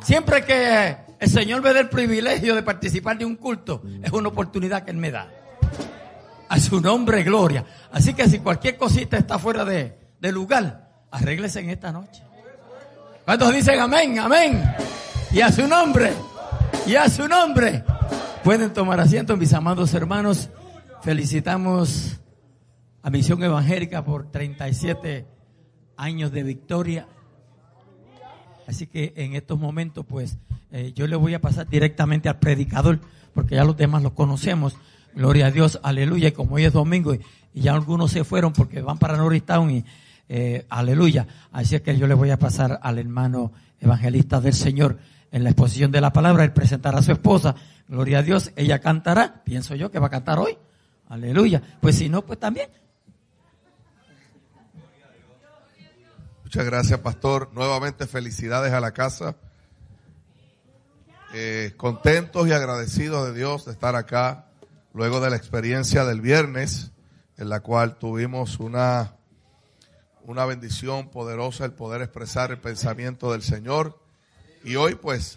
Siempre que el Señor me dé el privilegio de participar de un culto, es una oportunidad que Él me da. A su nombre, gloria. Así que si cualquier cosita está fuera de lugar, arréglese en esta noche. ¿Cuántos dicen amén? Amén. Y a su nombre. Y a su nombre. Pueden tomar asiento, mis amados hermanos. Felicitamos a Misión Evangélica por 37 años de victoria. Así que en estos momentos, pues, yo le voy a pasar directamente al predicador, porque ya los demás los conocemos. Gloria a Dios, aleluya. Y como hoy es domingo y ya algunos se fueron porque van para Norristown y aleluya. Así es que yo le voy a pasar al hermano evangelista del Señor en la exposición de la palabra. Él presentará a su esposa. Gloria a Dios. Ella cantará. Pienso yo que va a cantar hoy. Aleluya. Pues si no, pues también. Muchas gracias, pastor. Nuevamente felicidades a la casa. Contentos y agradecidos de Dios de estar acá luego de la experiencia del viernes, en la cual tuvimos una bendición poderosa, el poder expresar el pensamiento del Señor. Y hoy pues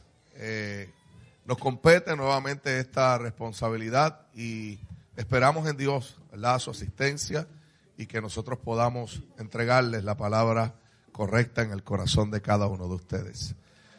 nos compete nuevamente esta responsabilidad y esperamos en Dios, ¿verdad?, su asistencia y que nosotros podamos entregarles la palabra correcta en el corazón de cada uno de ustedes.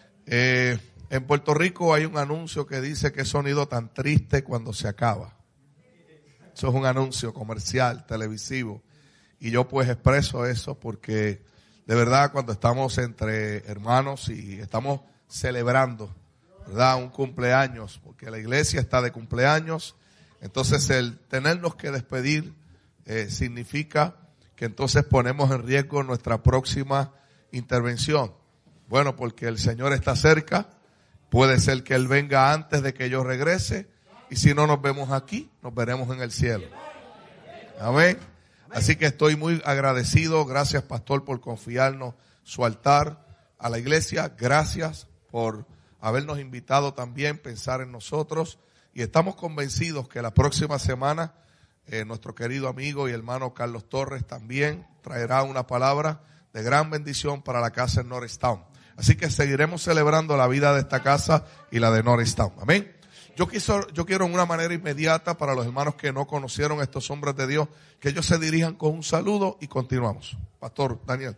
En Puerto Rico hay un anuncio que dice que sonido tan triste cuando se acaba. Eso es un anuncio comercial, televisivo. Y yo pues expreso eso porque de verdad cuando estamos entre hermanos y estamos celebrando, ¿verdad?, un cumpleaños, porque la iglesia está de cumpleaños, entonces el tenernos que despedir significa que entonces ponemos en riesgo nuestra próxima intervención. Bueno, porque el Señor está cerca, puede ser que Él venga antes de que yo regrese, y si no nos vemos aquí, nos veremos en el cielo. Amén. Así que estoy muy agradecido. Gracias, pastor, por confiarnos su altar a la iglesia. Gracias por habernos invitado también, pensar en nosotros. Y estamos convencidos que la próxima semana nuestro querido amigo y hermano Carlos Torres también traerá una palabra de gran bendición para la casa en Norristown. Así que seguiremos celebrando la vida de esta casa y la de Norristown. Amén. Yo quiero en una manera inmediata para los hermanos que no conocieron a estos hombres de Dios, que ellos se dirijan con un saludo y continuamos. Pastor Daniel.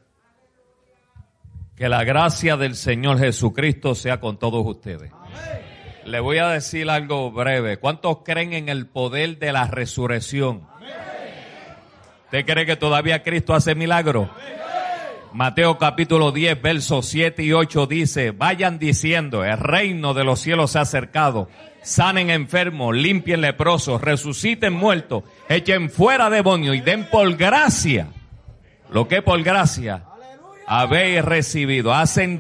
Que la gracia del Señor Jesucristo sea con todos ustedes. Amén. Le voy a decir algo breve. ¿Cuántos creen en el poder de la resurrección? Amén. ¿Usted cree que todavía Cristo hace milagros? Mateo capítulo 10, versos 7 y 8 dice: vayan diciendo, el reino de los cielos se ha acercado. Sanen enfermos, limpien leprosos, resuciten muertos, echen fuera demonios y den por gracia lo que por gracia habéis recibido. Hace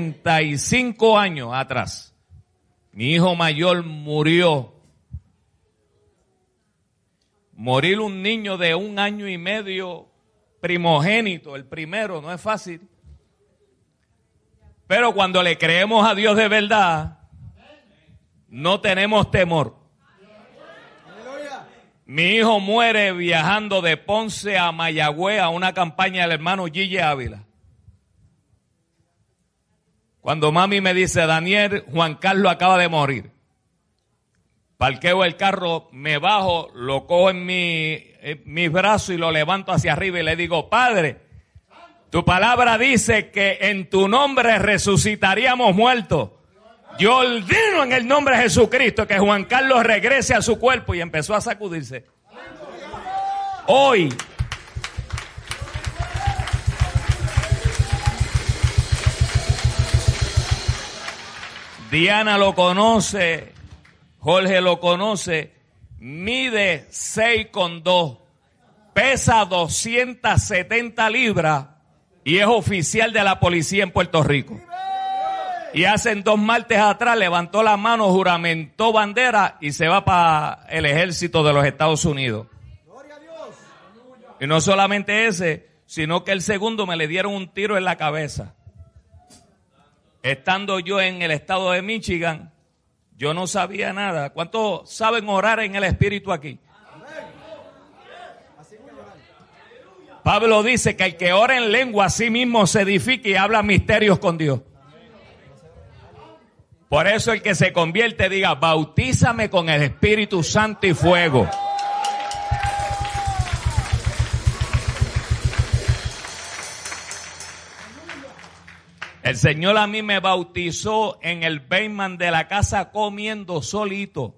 35 años atrás, mi hijo mayor murió. Morir un niño de 1 año y medio, primogénito, el primero, no es fácil. Pero cuando le creemos a Dios de verdad, no tenemos temor. Mi hijo muere viajando de Ponce a Mayagüez a una campaña del hermano Gille Ávila. Cuando mami me dice: Daniel, Juan Carlos acaba de morir. Parqueo el carro, me bajo, lo cojo en mis brazos y lo levanto hacia arriba y le digo: Padre, tu palabra dice que en tu nombre resucitaríamos muertos. Yo ordeno en el nombre de Jesucristo que Juan Carlos regrese a su cuerpo. Y empezó a sacudirse. Hoy, Diana lo conoce, Jorge lo conoce, mide 6'2", pesa 270 libras y es oficial de la policía en Puerto Rico. Y hace 2 martes atrás levantó la mano, juramentó bandera y se va para el ejército de los Estados Unidos. Y no solamente ese, sino que el segundo me le dieron un tiro en la cabeza. Estando yo en el estado de Michigan, yo no sabía nada. ¿Cuántos saben orar en el Espíritu aquí? Pablo dice que el que ora en lengua a sí mismo se edifica y habla misterios con Dios. Por eso el que se convierte diga, bautízame con el Espíritu Santo y fuego. El Señor a mí me bautizó en el basement de la casa comiendo solito.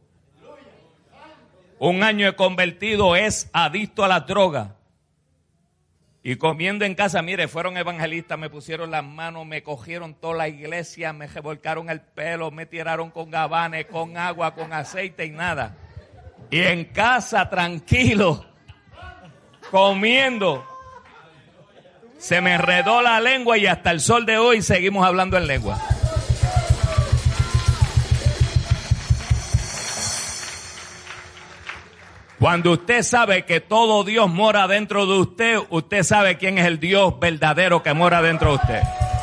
Un año he convertido, es adicto a la droga. Y comiendo en casa, mire, fueron evangelistas, me pusieron las manos, me cogieron toda la iglesia, me revolcaron el pelo, me tiraron con gabanes, con agua, con aceite y nada. Y en casa, tranquilo, comiendo. Se me enredó la lengua y hasta el sol de hoy seguimos hablando en lengua. Cuando usted sabe que todo Dios mora dentro de usted, usted sabe quién es el Dios verdadero que mora dentro de usted.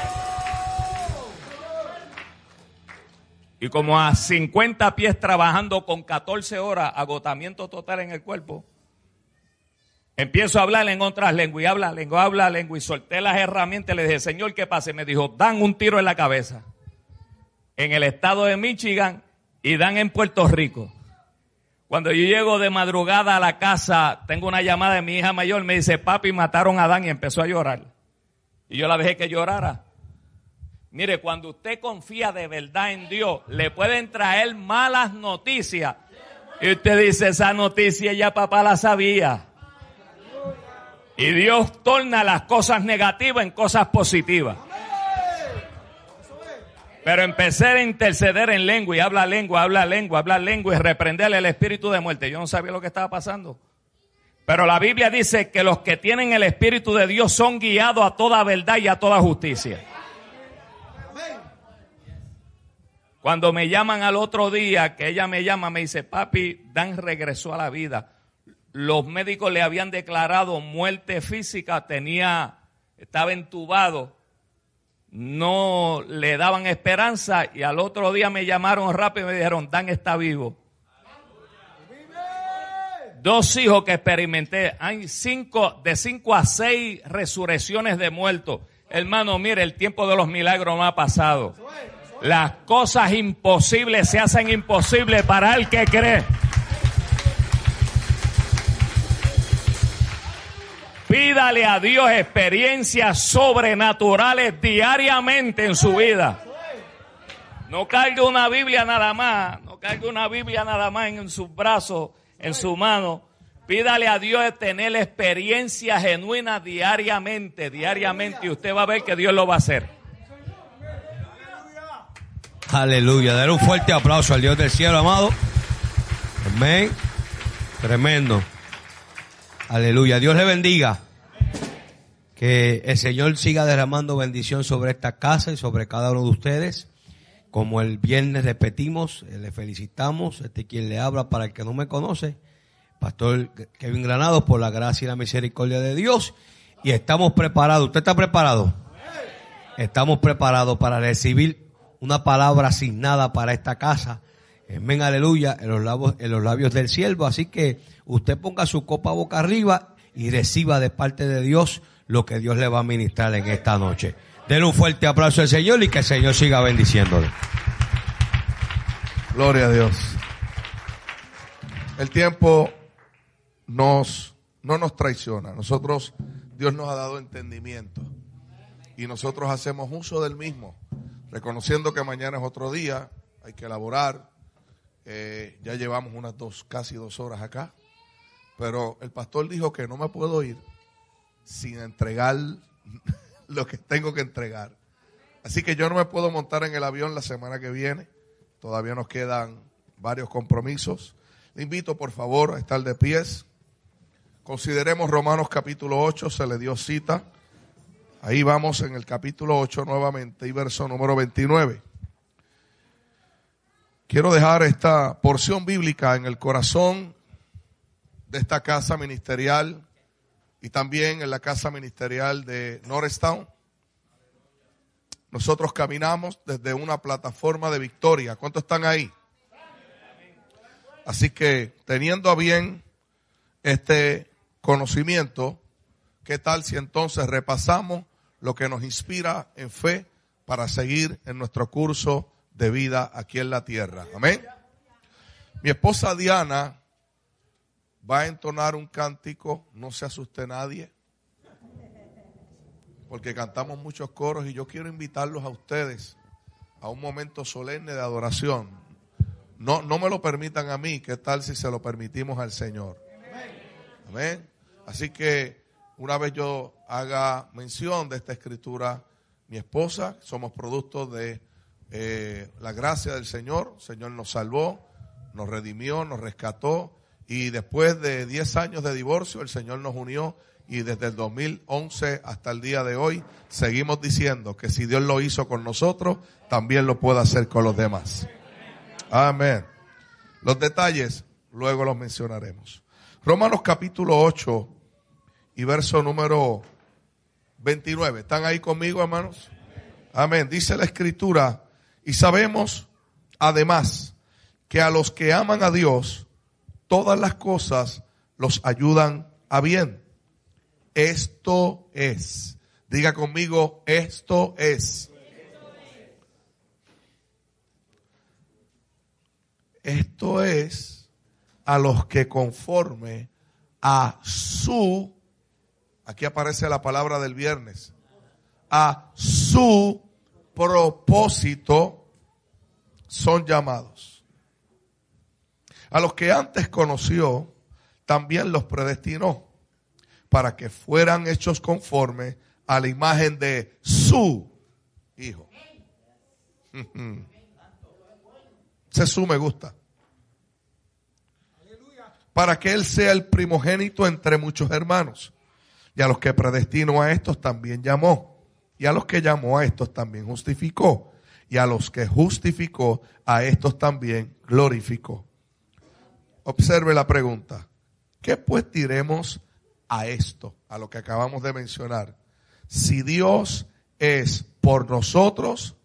Y como a 50 pies trabajando con 14 horas, agotamiento total en el cuerpo, empiezo a hablar en otras lenguas y habla lengua y solté las herramientas y le dije, Señor, ¿qué pasa? Y me dijo, dan un tiro en la cabeza en el estado de Michigan y dan en Puerto Rico. Cuando yo llego de madrugada a la casa, tengo una llamada de mi hija mayor, me dice, papi, mataron a Dan, y empezó a llorar. Y yo la dejé que llorara. Mire, cuando usted confía de verdad en Dios, le pueden traer malas noticias. Y usted dice, esa noticia ya papá la sabía. Y Dios torna las cosas negativas en cosas positivas. Pero empecé a interceder en lengua y hablar lengua y reprenderle el espíritu de muerte. Yo no sabía lo que estaba pasando. Pero la Biblia dice que los que tienen el Espíritu de Dios son guiados a toda verdad y a toda justicia. Cuando me llaman al otro día, que ella me llama, me dice, papi, Dan regresó a la vida. Los médicos le habían declarado muerte física, estaba entubado. No le daban esperanza y al otro día me llamaron rápido y me dijeron, Dan está vivo. 2 hijos que experimenté, hay de 5 a 6 resurrecciones de muertos. Hermano, mire, el tiempo de los milagros no ha pasado. Las cosas imposibles se hacen imposibles para el que cree. Pídale a Dios experiencias sobrenaturales diariamente en su vida. No cargue una Biblia nada más. No cargue una Biblia nada más en sus brazos, en su mano. Pídale a Dios de tener experiencias genuinas diariamente. Y usted va a ver que Dios lo va a hacer. Aleluya. Dale un fuerte aplauso al Dios del cielo, amado. Amén. Tremendo. Aleluya. Dios le bendiga. Que el Señor siga derramando bendición sobre esta casa y sobre cada uno de ustedes. Como el viernes repetimos, le felicitamos. Quien le habla, para el que no me conoce, Pastor Kevin Granados, por la gracia y la misericordia de Dios. Y estamos preparados. ¿Usted está preparado? Estamos preparados para recibir una palabra asignada para esta casa. Amén, aleluya, en los labios del siervo. Así que usted ponga su copa boca arriba y reciba de parte de Dios lo que Dios le va a ministrar en esta noche. Denle un fuerte aplauso al Señor y que el Señor siga bendiciéndole. Gloria a Dios. El tiempo no nos traiciona. Dios nos ha dado entendimiento y nosotros hacemos uso del mismo, reconociendo que mañana es otro día, hay que elaborar. Ya llevamos casi 2 horas acá, pero el pastor dijo que no me puedo ir sin entregar lo que tengo que entregar. Así que yo no me puedo montar en el avión la semana que viene. Todavía nos quedan varios compromisos. Le invito, por favor, a estar de pies. Consideremos Romanos capítulo 8, se le dio cita. Ahí vamos en el capítulo 8 nuevamente y verso número 29. Quiero dejar esta porción bíblica en el corazón de esta casa ministerial y también en la casa ministerial de Norristown. Nosotros caminamos desde una plataforma de victoria. ¿Cuántos están ahí? Así que, teniendo a bien este conocimiento, ¿qué tal si entonces repasamos lo que nos inspira en fe para seguir en nuestro curso de vida aquí en la tierra. Amén. Mi esposa Diana va a entonar un cántico, no se asuste nadie, porque cantamos muchos coros y yo quiero invitarlos a ustedes a un momento solemne de adoración. No me lo permitan a mí, ¿qué tal si se lo permitimos al Señor? Amén. Así que una vez yo haga mención de esta escritura, mi esposa, somos producto de la gracia del Señor. El Señor nos salvó, nos redimió, nos rescató, y después de 10 años de divorcio el Señor nos unió, y desde el 2011 hasta el día de hoy seguimos diciendo que si Dios lo hizo con nosotros, también lo puede hacer con los demás. Amén. Los detalles luego los mencionaremos. Romanos capítulo 8 y verso número 29. ¿Están ahí conmigo, hermanos? Amén. Dice la escritura: y sabemos además que a los que aman a Dios, todas las cosas los ayudan a bien. Esto es. Diga conmigo, esto es. Esto es a los que conforme a su, aquí aparece la palabra del viernes, a su propósito son llamados. A los que antes conoció, también los predestinó para que fueran hechos conforme a la imagen de su Hijo. Ese su me gusta. Para que Él sea el primogénito entre muchos hermanos. Y a los que predestinó a estos también llamó. Y a los que llamó a estos también justificó. Y a los que justificó a estos también glorificó. Observe la pregunta. ¿Qué pues diremos a esto? A lo que acabamos de mencionar. Si Dios es por nosotros.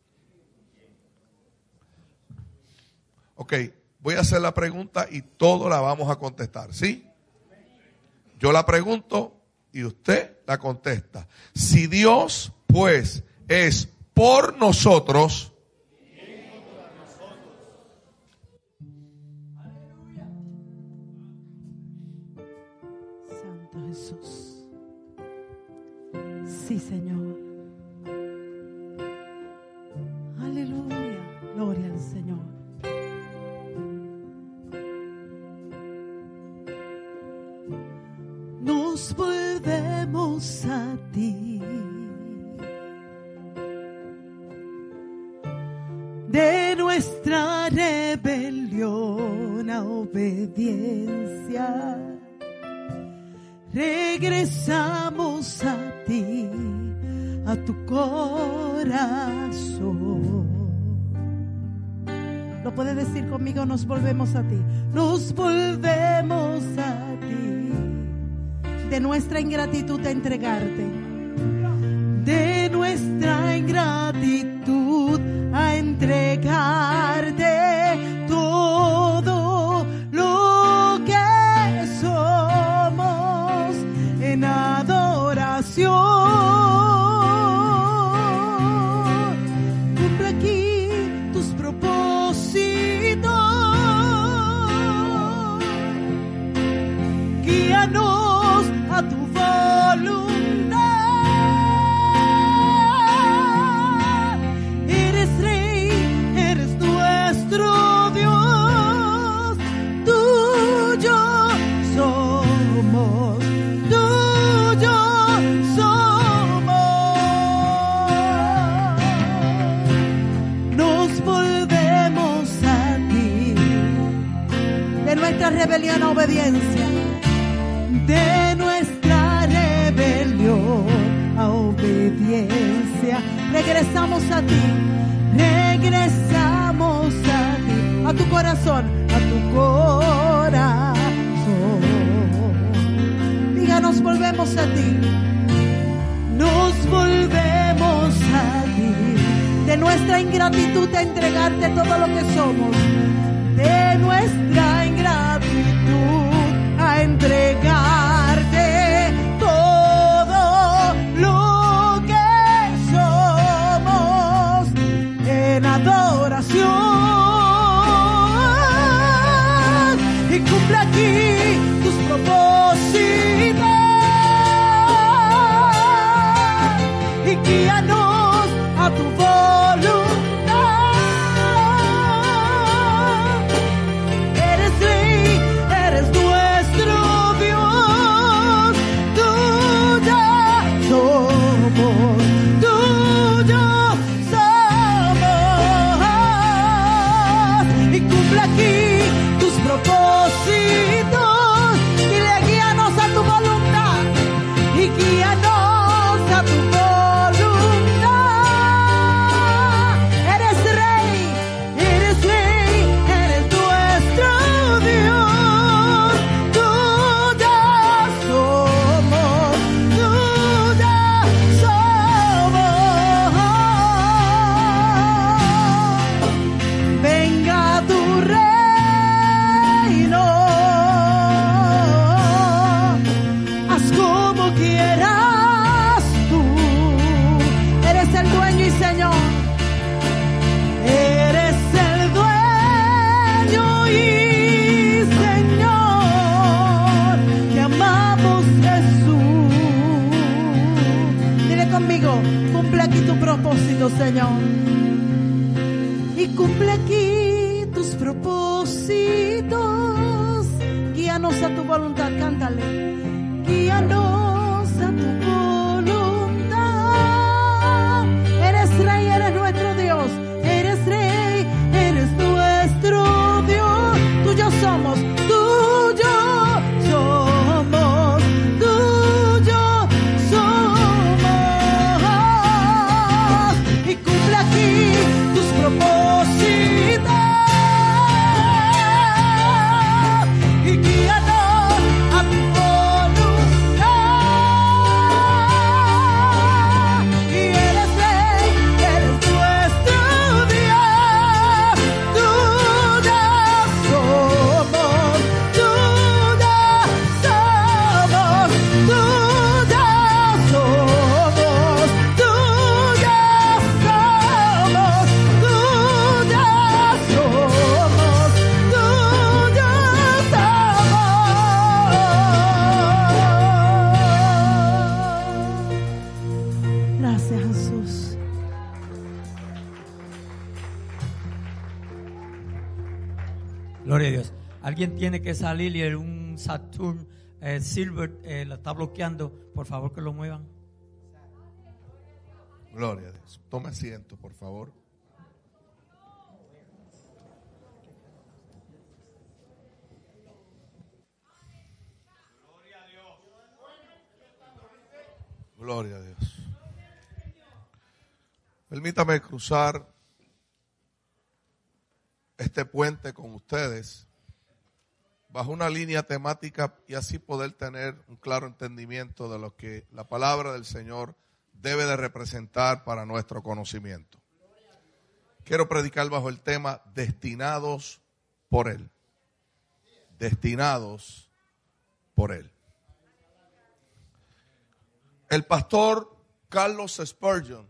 Ok, voy a hacer la pregunta y todo la vamos a contestar, ¿sí? Yo la pregunto y usted la contesta. Si Dios, pues, es por nosotros. Santo Jesús. Sí, Señor. Aleluya. Gloria al Señor. Nos volvemos a ti, de nuestra rebelión a obediencia, regresamos a ti, a tu corazón. ¿Lo puedes decir conmigo? Nos volvemos a ti. Nos volvemos a ti. De nuestra ingratitud a entregarte. De nuestra ingratitud a entregarte todo lo que somos en adoración. Cumple aquí tus propósitos. Guíanos a tu voluntad. Eres Rey, eres nuestro Dios. Tuyo somos, tuyo somos. Nos volvemos a ti, de nuestra rebelión a obediencia. De nuestra rebelión a obediencia, regresamos a ti, regresamos a ti, a tu corazón, a tu corazón. Diga, nos volvemos a ti, nos volvemos a ti, de nuestra ingratitud a entregarte todo lo que somos, de nuestra ingratitud a entregarte todo lo que somos en adoración. cumple aquí tus propósitos. Guíanos a tu voluntad, cántale. Guíanos a tu voluntad. Eres rey, eres nuestro Dios. Eres rey, eres nuestro Dios. Tuyos somos, tuyos somos, tuyos somos. Y cumple aquí tus propósitos. Y guíanos a tu voluntad. Y eres rey, eres nuestro Dios. Tuyos somos, tuyos somos, tuyos somos, tuyos somos, Gracias, Jesús. Gloria a Dios. Alguien tiene que salir y un Saturn Silver lo está bloqueando. Por favor, que lo muevan. Gloria a Dios. Tome asiento, por favor. Gloria a Dios. Permítame cruzar este puente con ustedes bajo una línea temática y así poder tener un claro entendimiento de lo que la palabra del Señor debe de representar para nuestro conocimiento. Quiero predicar bajo el tema destinados por Él. Destinados por Él. El pastor Carlos Spurgeon,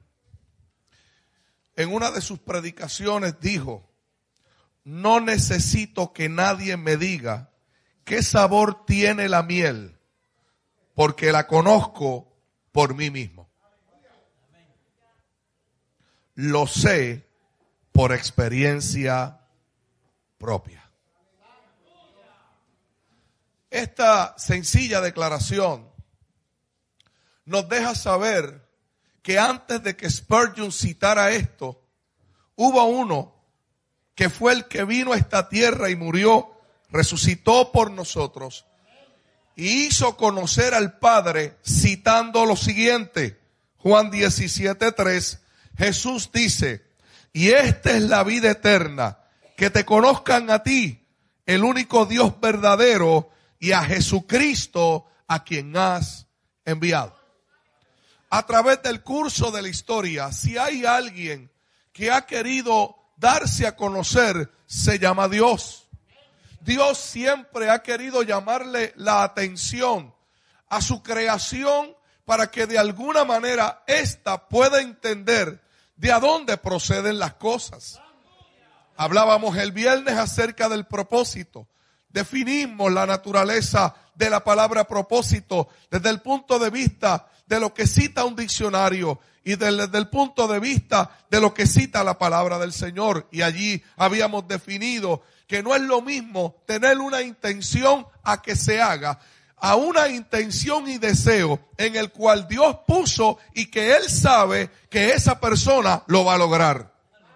en una de sus predicaciones dijo: no necesito que nadie me diga qué sabor tiene la miel, porque la conozco por mí mismo. Lo sé por experiencia propia. Esta sencilla declaración nos deja saber que antes de que Spurgeon citara esto, hubo uno que fue el que vino a esta tierra y murió, resucitó por nosotros y hizo conocer al Padre citando lo siguiente. Juan 17:3, Jesús dice: y esta es la vida eterna, que te conozcan a ti, el único Dios verdadero, y a Jesucristo a quien has enviado. A través del curso de la historia, si hay alguien que ha querido darse a conocer, se llama Dios. Dios siempre ha querido llamarle la atención a su creación para que de alguna manera ésta pueda entender de a dónde proceden las cosas. Hablábamos el viernes acerca del propósito. Definimos la naturaleza de la palabra propósito desde el punto de vista de lo que cita un diccionario y desde el punto de vista de lo que cita la palabra del Señor. Y allí habíamos definido que no es lo mismo tener una intención a que se haga, a una intención y deseo en el cual Dios puso y que Él sabe que esa persona lo va a lograr.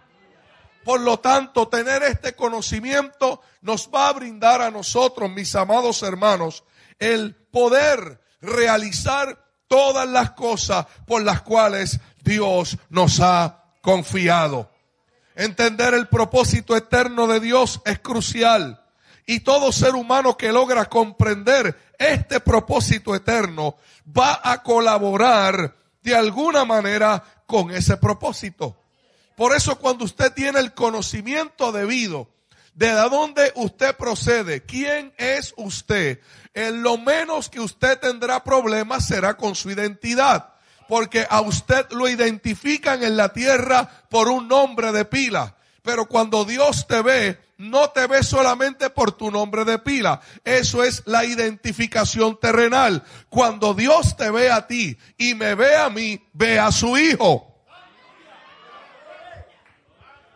Por lo tanto, tener este conocimiento nos va a brindar a nosotros, mis amados hermanos, el poder realizar todas las cosas por las cuales Dios nos ha confiado. Entender el propósito eterno de Dios es crucial. Y todo ser humano que logra comprender este propósito eterno va a colaborar de alguna manera con ese propósito. Por eso cuando usted tiene el conocimiento debido de dónde usted procede, quién es usted, en lo menos que usted tendrá problemas será con su identidad. Porque a usted lo identifican en la tierra por un nombre de pila. Pero cuando Dios te ve, no te ve solamente por tu nombre de pila. Eso es la identificación terrenal. Cuando Dios te ve a ti y me ve a mí, ve a su Hijo.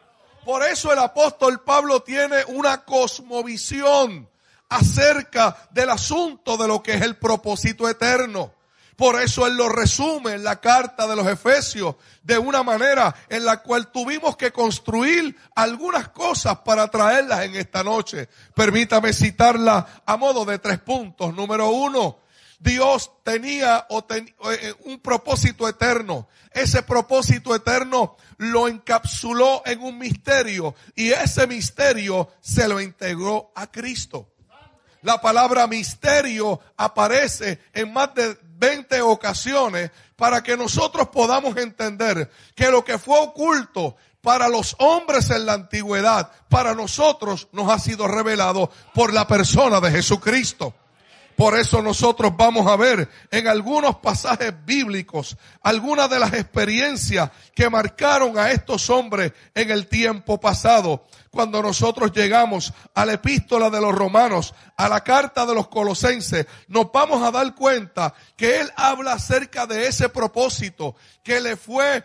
Por eso el apóstol Pablo tiene una cosmovisión acerca del asunto de lo que es el propósito eterno. Por eso él lo resume en la carta de los Efesios de una manera en la cual tuvimos que construir algunas cosas para traerlas en esta noche. Permítame citarla a modo de 3 puntos. Número 1, Dios tenía un propósito eterno. Ese propósito eterno lo encapsuló en un misterio y ese misterio se lo integró a Cristo. La palabra misterio aparece en más de 20 ocasiones para que nosotros podamos entender que lo que fue oculto para los hombres en la antigüedad, para nosotros nos ha sido revelado por la persona de Jesucristo. Por eso nosotros vamos a ver en algunos pasajes bíblicos algunas de las experiencias que marcaron a estos hombres en el tiempo pasado. Cuando nosotros llegamos a la epístola de los Romanos, a la carta de los Colosenses, nos vamos a dar cuenta que él habla acerca de ese propósito que le fue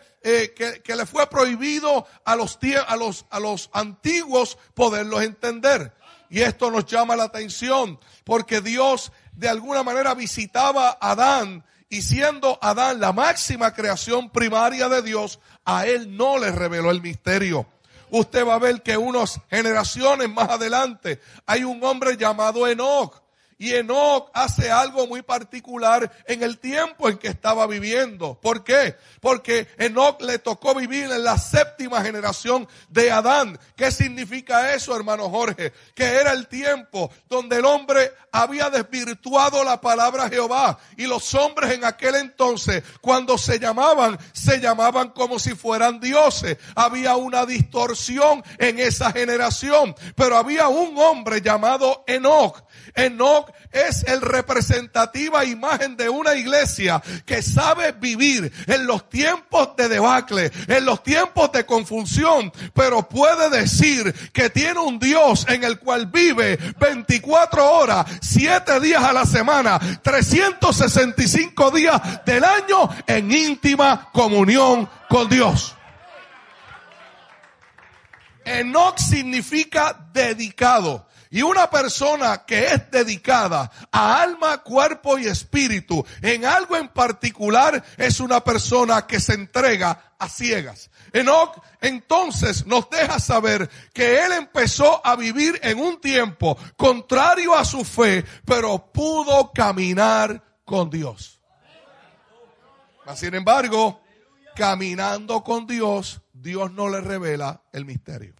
prohibido a los antiguos poderlos entender. Y esto nos llama la atención porque Dios de alguna manera visitaba a Adán y siendo Adán la máxima creación primaria de Dios, a él no le reveló el misterio. Usted va a ver que unas generaciones más adelante hay un hombre llamado Enoc. Y Enoc hace algo muy particular en el tiempo en que estaba viviendo. ¿Por qué? Porque Enoc le tocó vivir en la 7ª generación de Adán. ¿Qué significa eso, hermano Jorge? Que era el tiempo donde el hombre había desvirtuado la palabra Jehová. Y los hombres en aquel entonces, cuando se llamaban como si fueran dioses. Había una distorsión en esa generación. Pero había un hombre llamado Enoc. Enoc es el representativa imagen de una iglesia que sabe vivir en los tiempos de debacle, en los tiempos de confusión, pero puede decir que tiene un Dios en el cual vive 24 horas, 7 días a la semana, 365 días del año en íntima comunión con Dios. Enoc significa dedicado. Y una persona que es dedicada a alma, cuerpo y espíritu en algo en particular es una persona que se entrega a ciegas. Enoc entonces nos deja saber que él empezó a vivir en un tiempo contrario a su fe, pero pudo caminar con Dios. Sin embargo, caminando con Dios, Dios no le revela el misterio.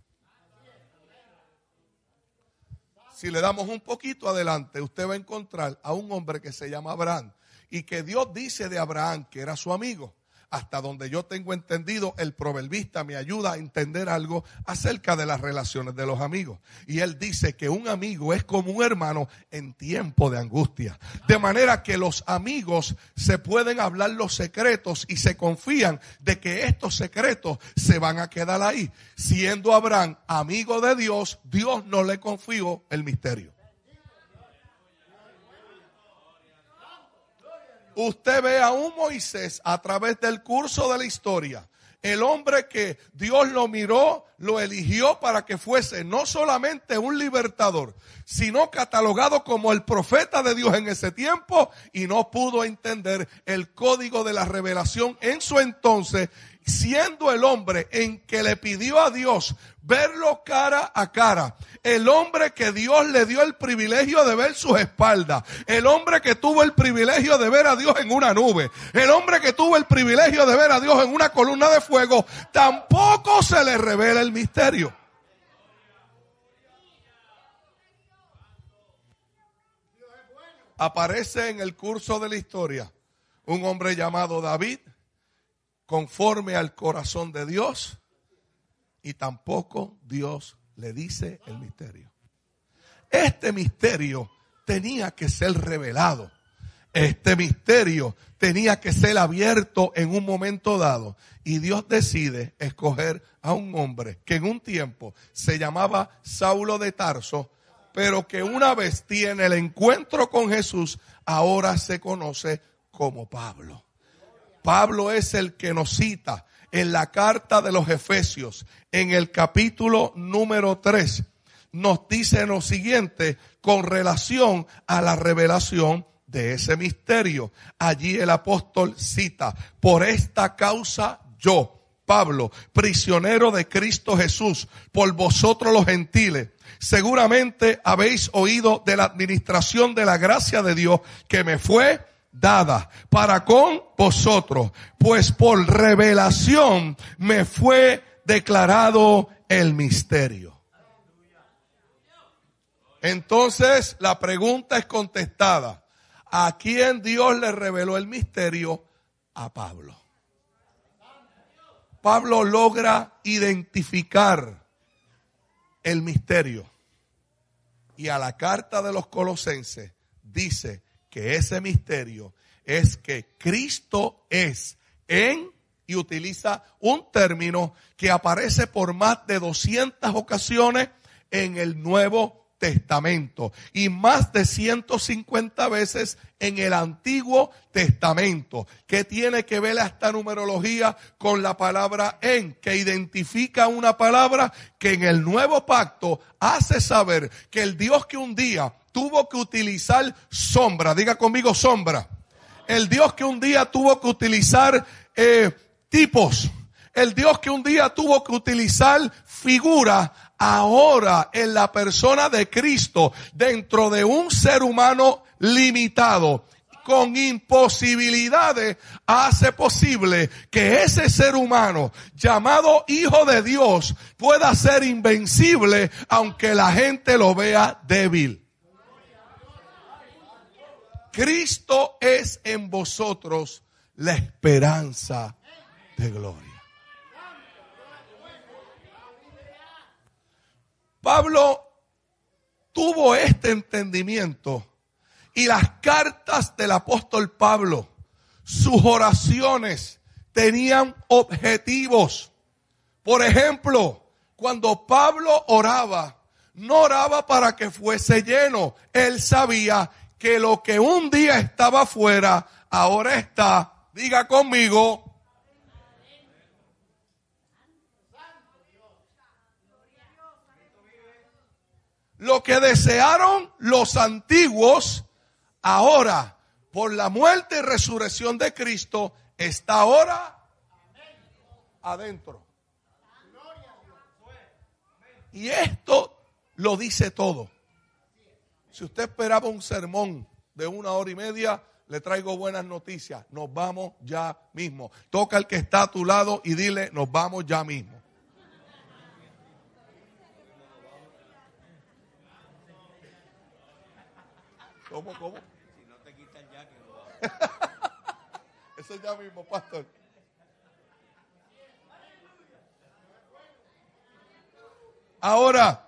Si le damos un poquito adelante, usted va a encontrar a un hombre que se llama Abraham y que Dios dice de Abraham que era su amigo. Hasta donde yo tengo entendido, el proverbista me ayuda a entender algo acerca de las relaciones de los amigos. Y él dice que un amigo es como un hermano en tiempo de angustia. De manera que los amigos se pueden hablar los secretos y se confían de que estos secretos se van a quedar ahí. Siendo Abraham amigo de Dios, Dios no le confió el misterio. Usted ve a un Moisés a través del curso de la historia. El hombre que Dios lo miró, lo eligió para que fuese no solamente un libertador, sino catalogado como el profeta de Dios en ese tiempo y no pudo entender el código de la revelación en su entonces, siendo el hombre en que le pidió a Dios verlo cara a cara, el hombre que Dios le dio el privilegio de ver sus espaldas, el hombre que tuvo el privilegio de ver a Dios en una nube, el hombre que tuvo el privilegio de ver a Dios en una columna de fuego, tampoco se le revela el misterio. Aparece en el curso de la historia un hombre llamado David, conforme al corazón de Dios, y tampoco Dios le dice el misterio. Este misterio tenía que ser revelado. Este misterio tenía que ser abierto en un momento dado. Y Dios decide escoger a un hombre que en un tiempo se llamaba Saulo de Tarso, pero que una vez tiene el encuentro con Jesús, ahora se conoce como Pablo. Pablo es el que nos cita en la carta de los Efesios, en el capítulo número 3, nos dice lo siguiente con relación a la revelación de ese misterio. Allí el apóstol cita: por esta causa yo, Pablo, prisionero de Cristo Jesús, por vosotros los gentiles, seguramente habéis oído de la administración de la gracia de Dios que me fue dada para con vosotros, pues por revelación me fue declarado el misterio. Entonces la pregunta es contestada: ¿a quién Dios le reveló el misterio? A Pablo. Pablo logra identificar el misterio, y a la carta de los Colosenses dice que ese misterio es que Cristo es en, y utiliza un término que aparece por más de 200 ocasiones en el Nuevo Testamento y más de 150 veces en el Antiguo Testamento. ¿Qué tiene que ver esta numerología con la palabra en? Que identifica una palabra que en el Nuevo Pacto hace saber que el Dios que un día tuvo que utilizar sombra, diga conmigo sombra, el Dios que un día tuvo que utilizar tipos, el Dios que un día tuvo que utilizar figuras, ahora en la persona de Cristo, dentro de un ser humano limitado, con imposibilidades, hace posible que ese ser humano llamado Hijo de Dios pueda ser invencible aunque la gente lo vea débil. Cristo es en vosotros la esperanza de gloria. Pablo tuvo este entendimiento y las cartas del apóstol Pablo, sus oraciones tenían objetivos. Por ejemplo, cuando Pablo oraba, no oraba para que fuese lleno. Él sabía que lo que un día estaba afuera, ahora está, diga conmigo, lo que desearon los antiguos, ahora, por la muerte y resurrección de Cristo, está ahora adentro. Y esto lo dice todo. Si usted esperaba un sermón de 1 hora y media, le traigo buenas noticias. Nos vamos ya mismo. Toca al que está a tu lado y dile, nos vamos ya mismo. ¿Cómo? Si no te quitan ya, que no va. Eso ya mismo, pastor. Ahora,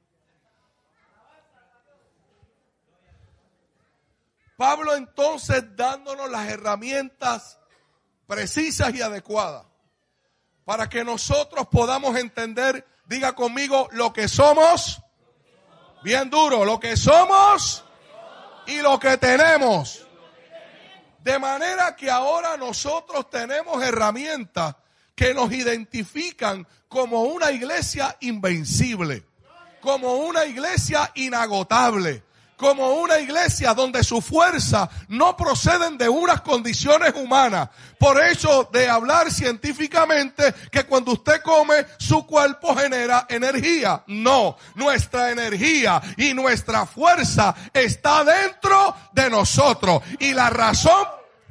Pablo entonces dándonos las herramientas precisas y adecuadas para que nosotros podamos entender, diga conmigo, lo que somos, bien duro, lo que somos y lo que tenemos. De manera que ahora nosotros tenemos herramientas que nos identifican como una iglesia invencible, como una iglesia inagotable, como una iglesia donde su fuerza no proceden de unas condiciones humanas. Por eso de hablar científicamente que cuando usted come, su cuerpo genera energía. No, nuestra energía y nuestra fuerza está dentro de nosotros. Y la razón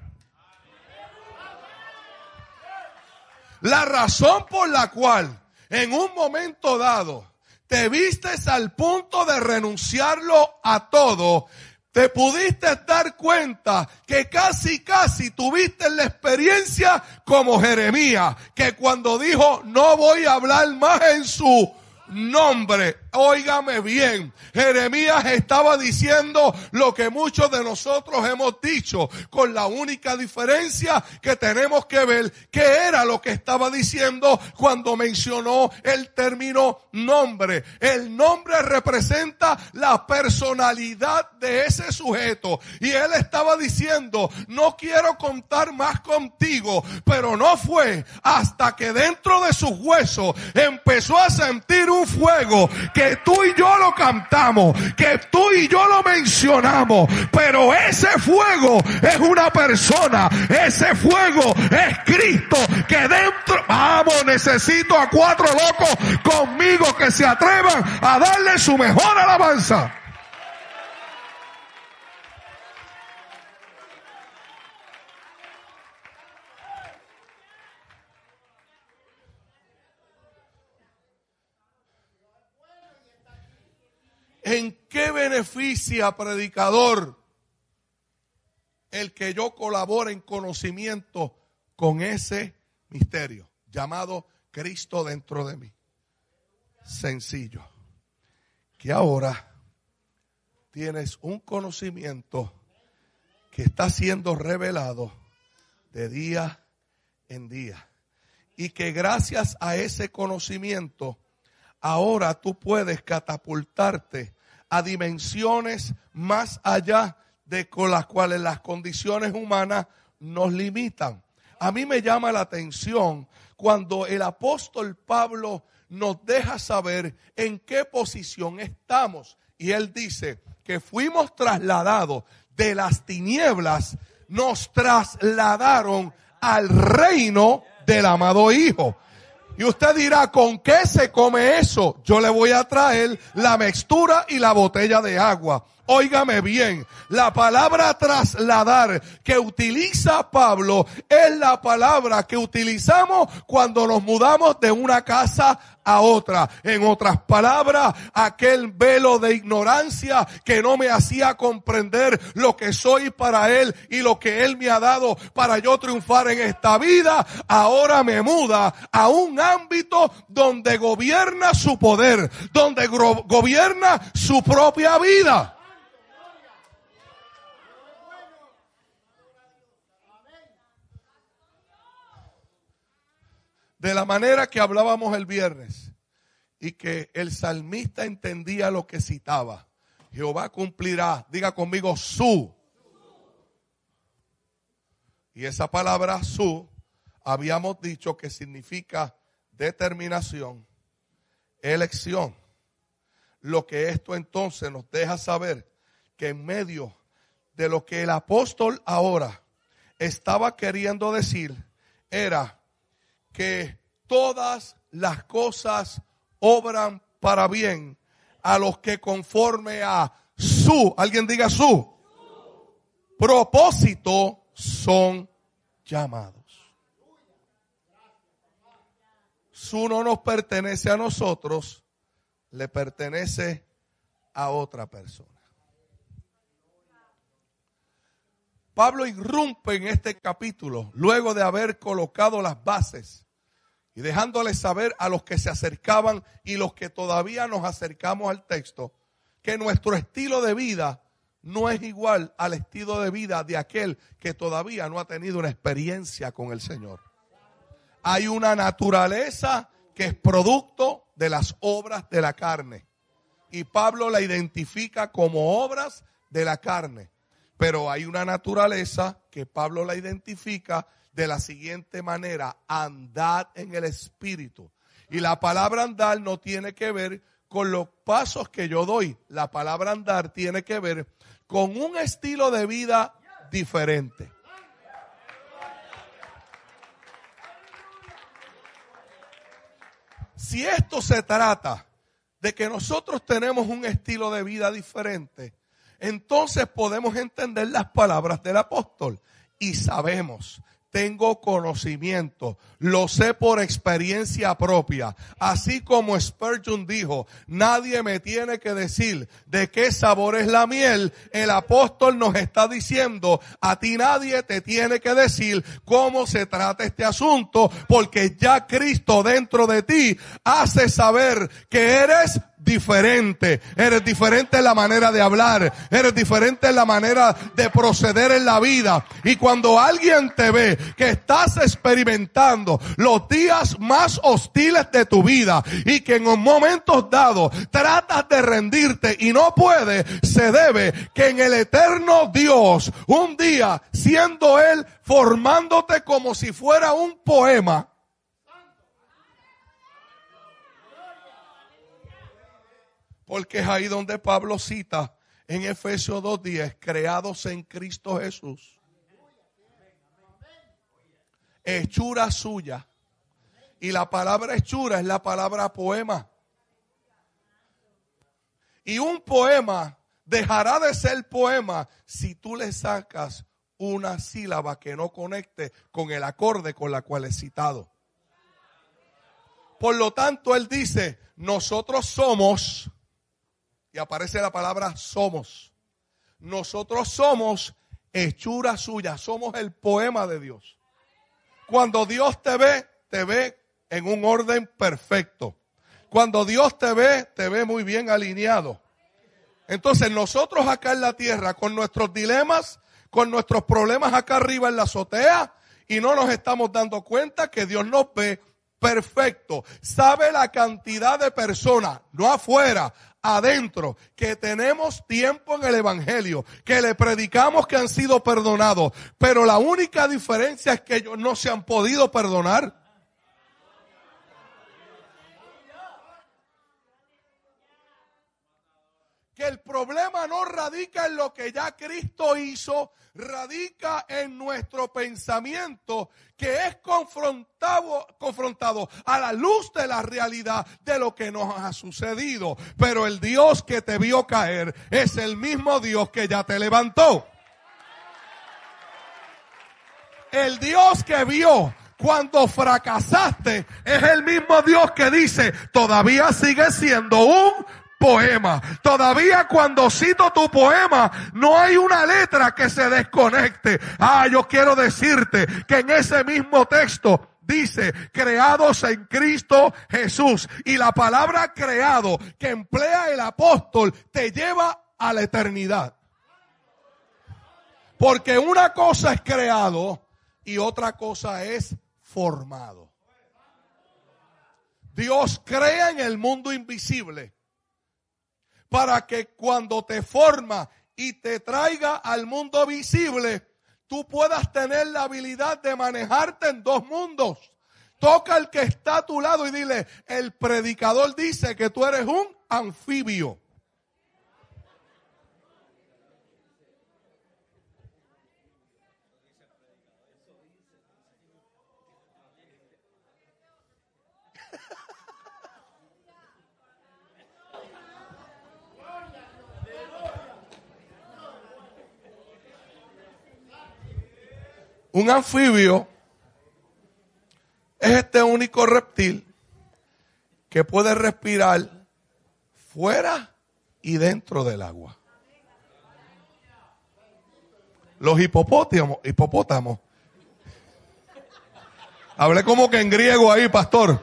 por la cual en un momento dado te vistes al punto de renunciarlo a todo, te pudiste dar cuenta que casi tuviste la experiencia como Jeremías, que cuando dijo no voy a hablar más en su nombre, Óigame bien, Jeremías estaba diciendo lo que muchos de nosotros hemos dicho, con la única diferencia que tenemos que ver qué era lo que estaba diciendo cuando mencionó el término nombre. El nombre representa la personalidad de ese sujeto, y él estaba diciendo: no quiero contar más contigo. Pero no fue hasta que dentro de sus huesos empezó a sentir un fuego, que tú y yo lo cantamos, que tú y yo lo mencionamos, pero ese fuego es una persona, ese fuego es Cristo, que dentro, vamos, necesito a 4 locos conmigo que se atrevan a darle su mejor alabanza. ¿En qué beneficia, predicador, el que yo colabore en conocimiento con ese misterio llamado Cristo dentro de mí? Sencillo, que ahora tienes un conocimiento que está siendo revelado de día en día, y que gracias a ese conocimiento ahora tú puedes catapultarte a dimensiones más allá de con las cuales las condiciones humanas nos limitan. A mí me llama la atención cuando el apóstol Pablo nos deja saber en qué posición estamos. Y él dice que fuimos trasladados de las tinieblas, nos trasladaron al reino del amado Hijo. Y usted dirá: ¿con qué se come eso? Yo le voy a traer la mixtura y la botella de agua. Óigame bien, la palabra trasladar que utiliza Pablo es la palabra que utilizamos cuando nos mudamos de una casa a otra. En otras palabras, aquel velo de ignorancia que no me hacía comprender lo que soy para Él y lo que Él me ha dado para yo triunfar en esta vida, ahora me muda a un ámbito donde gobierna su poder, donde gobierna su propia vida. De la manera que hablábamos el viernes, y que el salmista entendía lo que citaba: Jehová cumplirá, diga conmigo, su. Y esa palabra su, habíamos dicho que significa determinación, elección. Lo que esto entonces nos deja saber, que en medio de lo que el apóstol ahora estaba queriendo decir, era que todas las cosas obran para bien a los que conforme a su, alguien diga su propósito son llamados. Su no nos pertenece a nosotros, le pertenece a otra persona. Pablo irrumpe en este capítulo luego de haber colocado las bases y dejándoles saber a los que se acercaban y los que todavía nos acercamos al texto, que nuestro estilo de vida no es igual al estilo de vida de aquel que todavía no ha tenido una experiencia con el Señor. Hay una naturaleza que es producto de las obras de la carne, y Pablo la identifica como obras de la carne. Pero hay una naturaleza que Pablo la identifica de la siguiente manera: andad en el Espíritu. Y la palabra andar no tiene que ver con los pasos que yo doy. La palabra andar tiene que ver con un estilo de vida diferente. Si esto se trata de que nosotros tenemos un estilo de vida diferente, entonces podemos entender las palabras del apóstol y sabemos, tengo conocimiento, lo sé por experiencia propia. Así como Spurgeon dijo, nadie me tiene que decir de qué sabor es la miel. El apóstol nos está diciendo, a ti nadie te tiene que decir cómo se trata este asunto, porque ya Cristo dentro de ti hace saber que eres diferente. Eres diferente en la manera de hablar. Eres diferente en la manera de proceder en la vida. Y cuando alguien te ve que estás experimentando los días más hostiles de tu vida y que en momentos dados tratas de rendirte y no puedes, se debe que en el eterno Dios, un día siendo Él formándote como si fuera un poema, porque es ahí donde Pablo cita en Efesios 2:10, creados en Cristo Jesús, hechura suya. Y la palabra hechura es la palabra poema. Y un poema dejará de ser poema si tú le sacas una sílaba que no conecte con el acorde con la cual es citado. Por lo tanto, él dice, nosotros somos, y aparece la palabra somos. Nosotros somos hechura suya, somos el poema de Dios. Cuando Dios te ve en un orden perfecto. Cuando Dios te ve muy bien alineado. Entonces nosotros acá en la tierra, con nuestros dilemas, con nuestros problemas acá arriba en la azotea, y no nos estamos dando cuenta que Dios nos ve perfecto. Sabe la cantidad de personas, no afuera, adentro, que tenemos tiempo en el evangelio, que le predicamos que han sido perdonados, pero la única diferencia es que ellos no se han podido perdonar. Que el problema no radica en lo que ya Cristo hizo, radica en nuestro pensamiento que es confrontado a la luz de la realidad de lo que nos ha sucedido. Pero el Dios que te vio caer es el mismo Dios que ya te levantó. El Dios que vio cuando fracasaste es el mismo Dios que dice, todavía sigue siendo un poema. Todavía cuando cito tu poema, no hay una letra que se desconecte. Yo quiero decirte que en ese mismo texto dice, creados en Cristo Jesús. Y la palabra creado que emplea el apóstol te lleva a la eternidad. Porque una cosa es creado y otra cosa es formado. Dios crea en el mundo invisible para que cuando te forma y te traiga al mundo visible, tú puedas tener la habilidad de manejarte en dos mundos. Toca al que está a tu lado y dile, el predicador dice que tú eres un anfibio. Un anfibio es este único reptil que puede respirar fuera y dentro del agua. Los hipopótamos. Hablé como que en griego ahí, pastor.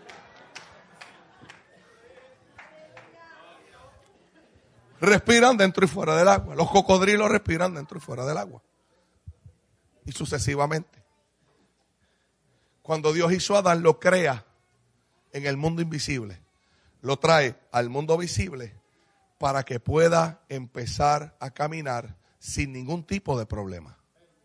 Respiran dentro y fuera del agua. Los cocodrilos respiran dentro y fuera del agua. Y sucesivamente. Cuando Dios hizo a Adán, lo crea en el mundo invisible. Lo trae al mundo visible para que pueda empezar a caminar sin ningún tipo de problema.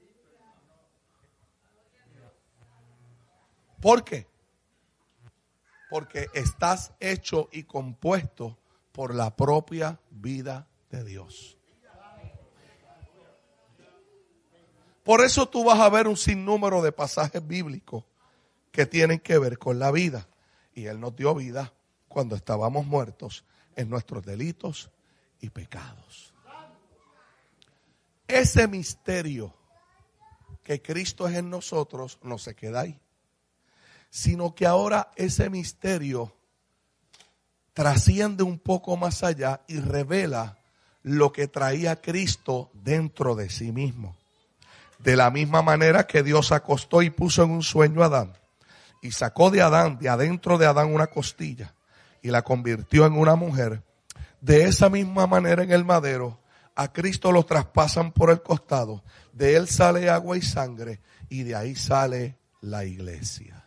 ¿Por qué? Porque estás hecho y compuesto por la propia vida de Dios. Por eso tú vas a ver un sinnúmero de pasajes bíblicos que tienen que ver con la vida. Y Él nos dio vida cuando estábamos muertos en nuestros delitos y pecados. Ese misterio que Cristo es en nosotros no se queda ahí, sino que ahora ese misterio trasciende un poco más allá y revela lo que traía Cristo dentro de sí mismo. De la misma manera que Dios acostó y puso en un sueño a Adán y sacó de Adán, de adentro de Adán, una costilla y la convirtió en una mujer, de esa misma manera en el madero, a Cristo lo traspasan por el costado, de él sale agua y sangre, y de ahí sale la iglesia.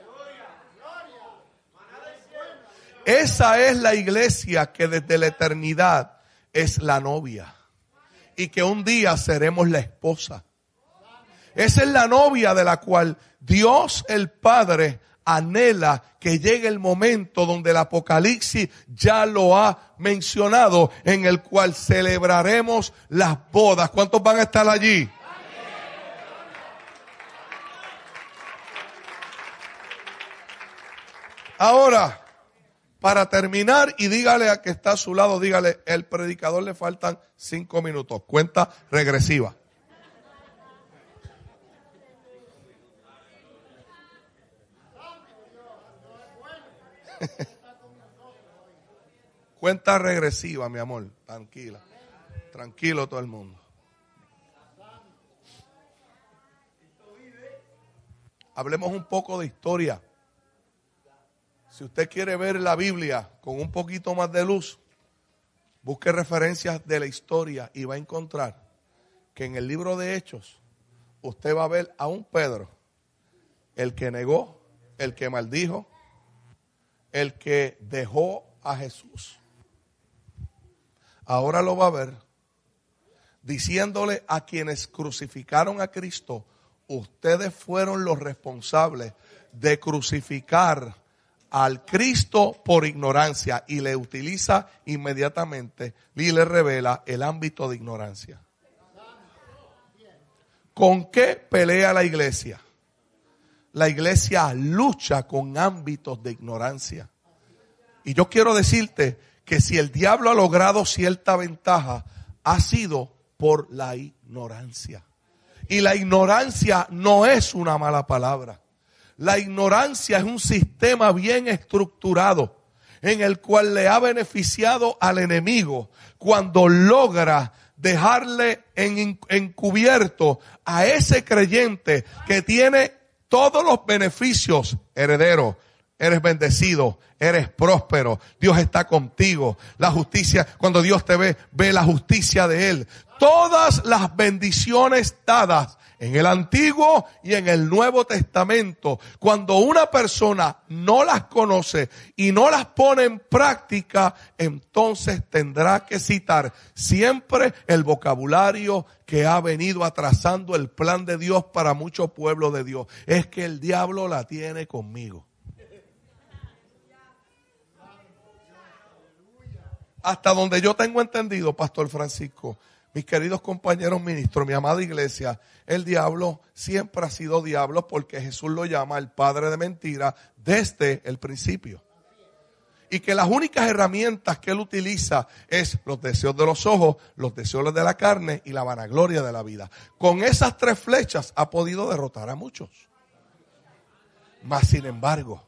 Esa es la iglesia que desde la eternidad es la novia, y que un día seremos la esposa. Esa es la novia de la cual Dios el Padre anhela que llegue el momento donde el Apocalipsis ya lo ha mencionado, en el cual celebraremos las bodas. ¿Cuántos van a estar allí? Ahora, para terminar, y dígale a que está a su lado, dígale, el predicador le faltan 5 minutos. Cuenta regresiva. Cuenta regresiva, mi amor. Tranquila. Tranquilo todo el mundo. Hablemos un poco de historia. Si usted quiere ver la Biblia con un poquito más de luz, busque referencias de la historia y va a encontrar que en el libro de Hechos usted va a ver a un Pedro, el que negó, el que maldijo, el que dejó a Jesús. Ahora lo va a ver diciéndole a quienes crucificaron a Cristo: ustedes fueron los responsables de crucificar al Cristo por ignorancia, y le utiliza inmediatamente y le revela el ámbito de ignorancia. ¿Con qué pelea la iglesia? La iglesia lucha con ámbitos de ignorancia. Y yo quiero decirte que si el diablo ha logrado cierta ventaja, ha sido por la ignorancia. Y la ignorancia no es una mala palabra. La ignorancia es un sistema bien estructurado en el cual le ha beneficiado al enemigo cuando logra dejarle encubierto a ese creyente que tiene todos los beneficios. Heredero, eres bendecido, eres próspero, Dios está contigo. La justicia, cuando Dios te ve, ve la justicia de Él. Todas las bendiciones dadas en el Antiguo y en el Nuevo Testamento, cuando una persona no las conoce y no las pone en práctica, entonces tendrá que citar siempre el vocabulario que ha venido atrasando el plan de Dios para mucho pueblo de Dios. Es que el diablo la tiene conmigo. Hasta donde yo tengo entendido, Pastor Francisco, mis queridos compañeros ministros, mi amada iglesia, el diablo siempre ha sido diablo porque Jesús lo llama el padre de mentira desde el principio. Y que las únicas herramientas que él utiliza es los deseos de los ojos, los deseos de la carne y la vanagloria de la vida. Con esas 3 flechas ha podido derrotar a muchos. Mas sin embargo,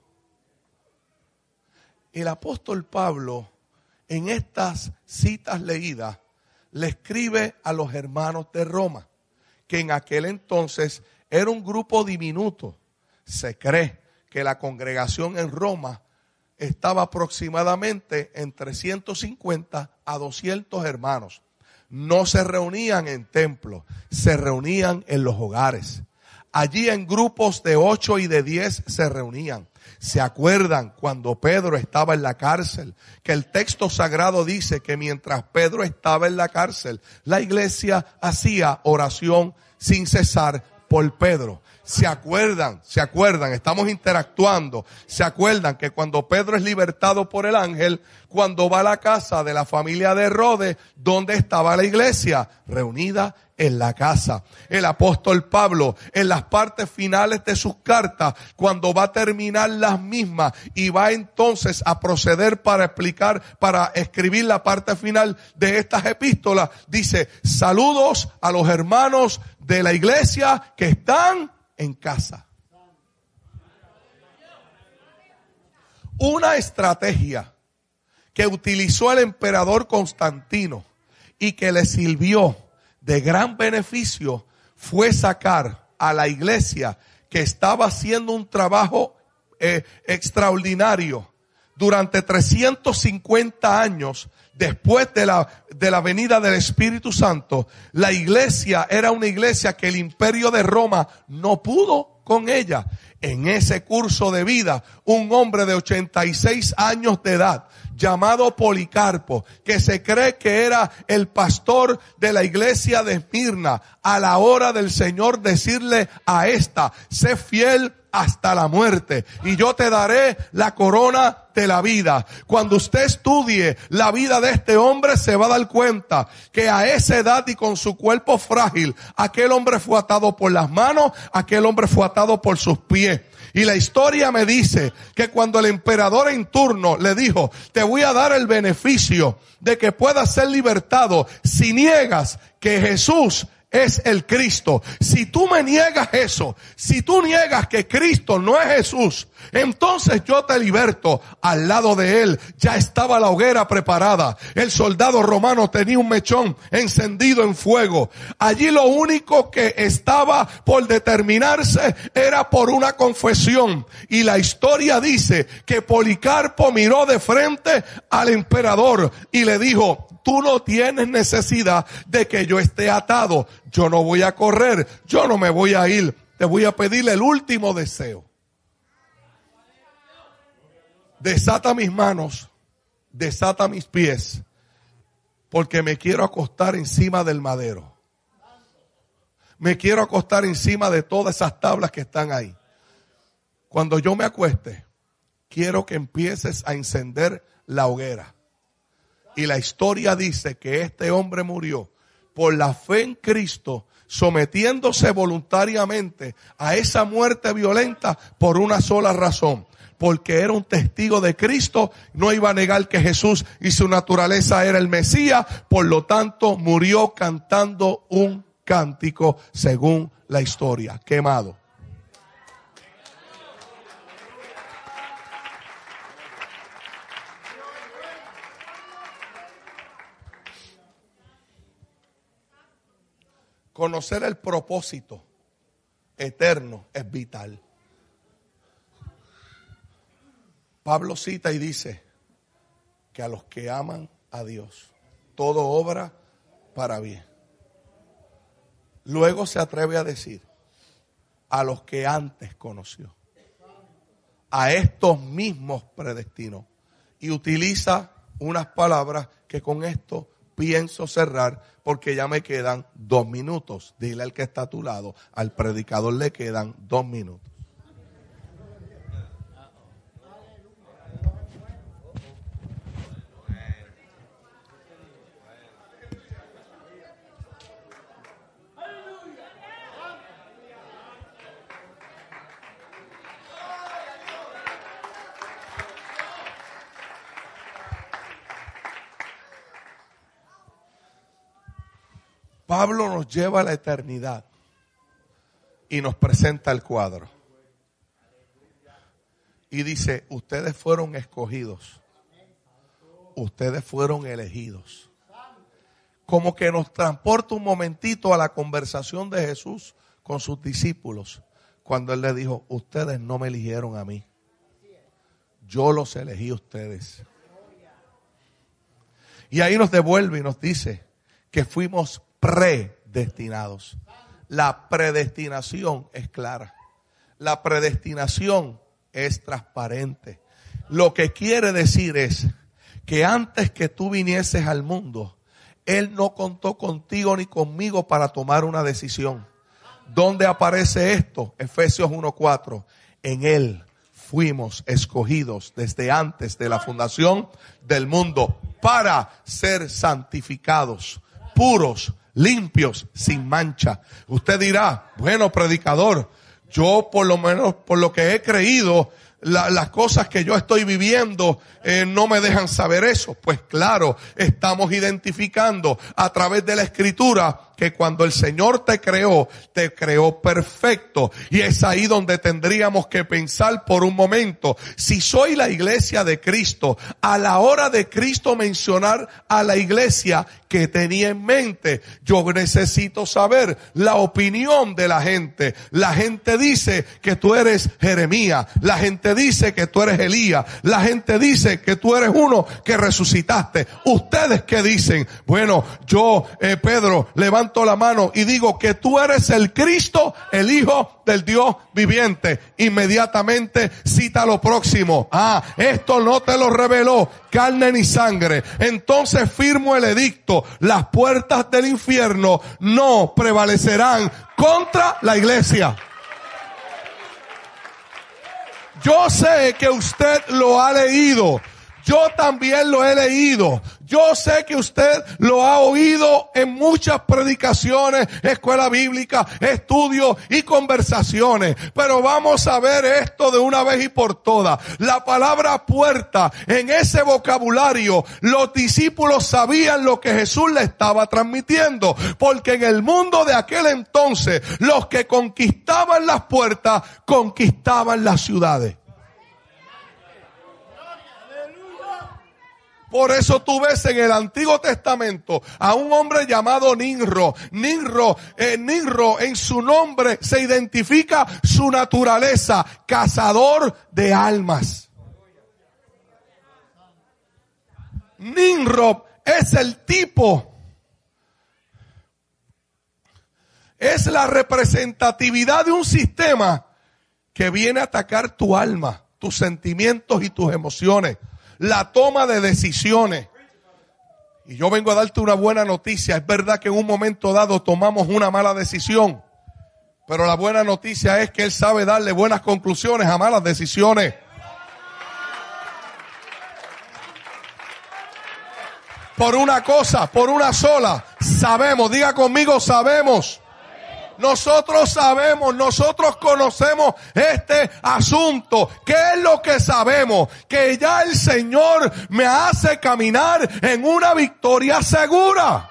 el apóstol Pablo, en estas citas leídas, le escribe a los hermanos de Roma, que en aquel entonces era un grupo diminuto. Se cree que la congregación en Roma estaba aproximadamente entre 150 a 200 hermanos. No se reunían en templos, se reunían en los hogares. Allí en grupos de 8 y de 10 se reunían. ¿Se acuerdan cuando Pedro estaba en la cárcel? Que el texto sagrado dice que mientras Pedro estaba en la cárcel, la iglesia hacía oración sin cesar por Pedro. ¿Se acuerdan? Estamos interactuando. ¿Se acuerdan que cuando Pedro es libertado por el ángel, cuando va a la casa de la familia de Herodes, ¿dónde estaba la iglesia? Reunida en la casa. El apóstol Pablo, en las partes finales de sus cartas, cuando va a terminar las mismas y va entonces a proceder para escribir la parte final de estas epístolas, dice: saludos a los hermanos de la iglesia que están en casa. Una estrategia que utilizó el emperador Constantino y que le sirvió de gran beneficio fue sacar a la iglesia, que estaba haciendo un trabajo extraordinario, durante 350 años, después de la venida del Espíritu Santo, la iglesia era una iglesia que el imperio de Roma no pudo con ella. En ese curso de vida, un hombre de 86 años de edad, llamado Policarpo, que se cree que era el pastor de la iglesia de Esmirna, a la hora del Señor decirle a esta: sé fiel hasta la muerte y yo te daré la corona de la vida. Cuando usted estudie la vida de este hombre, se va a dar cuenta que a esa edad y con su cuerpo frágil, aquel hombre fue atado por las manos, aquel hombre fue atado por sus pies. Y la historia me dice que cuando el emperador en turno le dijo: te voy a dar el beneficio de que puedas ser libertado si niegas que Jesús es el Cristo. Si tú me niegas eso, si tú niegas que Cristo no es Jesús, entonces yo te liberto. Al lado de él ya estaba la hoguera preparada. El soldado romano tenía un mechón encendido en fuego. Allí lo único que estaba por determinarse era por una confesión. Y la historia dice que Policarpo miró de frente al emperador y le dijo: tú no tienes necesidad de que yo esté atado. Yo no voy a correr, yo no me voy a ir. Te voy a pedir el último deseo. Desata mis manos, desata mis pies, porque me quiero acostar encima del madero. Me quiero acostar encima de todas esas tablas que están ahí. Cuando yo me acueste, quiero que empieces a encender la hoguera. Y la historia dice que este hombre murió por la fe en Cristo, sometiéndose voluntariamente a esa muerte violenta por una sola razón: porque era un testigo de Cristo, no iba a negar que Jesús y su naturaleza era el Mesías, por lo tanto murió cantando un cántico según la historia, quemado. Conocer el propósito eterno es vital. Pablo cita y dice que a los que aman a Dios, todo obra para bien. Luego se atreve a decir: a los que antes conoció, a estos mismos predestinó. Y utiliza unas palabras que con esto pienso cerrar, porque ya me quedan 2 minutos. Dile al que está a tu lado: al predicador le quedan 2 minutos. Pablo nos lleva a la eternidad y nos presenta el cuadro. Y dice: ustedes fueron escogidos. Ustedes fueron elegidos. Como que nos transporta un momentito a la conversación de Jesús con sus discípulos, cuando él les dijo: ustedes no me eligieron a mí. Yo los elegí a ustedes. Y ahí nos devuelve y nos dice que fuimos predestinados. La predestinación es clara. La predestinación es transparente. Lo que quiere decir es que antes que tú vinieses al mundo, Él no contó contigo ni conmigo para tomar una decisión. ¿Dónde aparece esto? Efesios 1:4. En Él fuimos escogidos desde antes de la fundación del mundo para ser santificados, puros, limpios, sin mancha. Usted dirá: bueno, predicador, yo por lo menos por lo que he creído, las cosas que yo estoy viviendo no me dejan saber eso. Pues claro, estamos identificando a través de la Escritura que cuando el Señor te creó perfecto. Y es ahí donde tendríamos que pensar por un momento. Si soy la iglesia de Cristo, a la hora de Cristo mencionar a la iglesia que tenía en mente, yo necesito saber la opinión de la gente. La gente dice que tú eres Jeremías. La gente dice que tú eres Elías. La gente dice que tú eres uno que resucitaste. ¿Ustedes qué dicen? Bueno, yo, Pedro, levanto la mano y digo que tú eres el Cristo, el Hijo del Dios viviente. Inmediatamente cita lo próximo. Esto no te lo reveló carne ni sangre. Entonces firmo el edicto. Las puertas del infierno no prevalecerán contra la iglesia. Yo sé que usted lo ha leído. Yo también lo he leído. Yo sé que usted lo ha oído en muchas predicaciones, escuela bíblica, estudios y conversaciones. Pero vamos a ver esto de una vez y por todas. La palabra puerta, en ese vocabulario, los discípulos sabían lo que Jesús le estaba transmitiendo. Porque en el mundo de aquel entonces, los que conquistaban las puertas, conquistaban las ciudades. Por eso tú ves en el Antiguo Testamento a un hombre llamado Nimrod. Nimrod en su nombre se identifica su naturaleza, cazador de almas. Nimrod es el tipo, es la representatividad de un sistema que viene a atacar tu alma, tus sentimientos y tus emociones. La toma de decisiones. Y yo vengo a darte una buena noticia. Es verdad que en un momento dado tomamos una mala decisión, pero la buena noticia es que Él sabe darle buenas conclusiones a malas decisiones. Por una cosa, por una sola, sabemos, diga conmigo, sabemos. Nosotros sabemos, nosotros conocemos este asunto. ¿Qué es lo que sabemos? Que ya el Señor me hace caminar en una victoria segura.